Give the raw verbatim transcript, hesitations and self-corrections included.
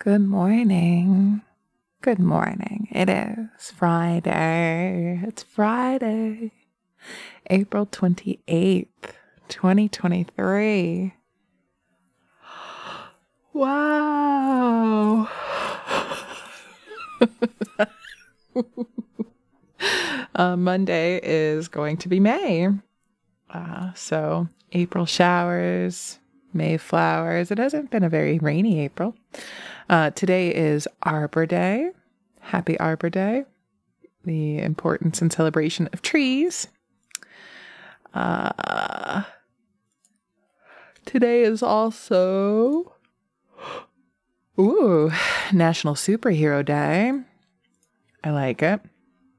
Good morning. Good morning. It is Friday. It's Friday, April twenty-eighth, twenty twenty-three. Wow. uh, Monday is going to be May. Uh, so April showers, May flowers. It hasn't been a very rainy April. Uh, today is Arbor Day. Happy Arbor Day. The importance and celebration of trees. Uh, today is also ooh, National Superhero Day. I like it.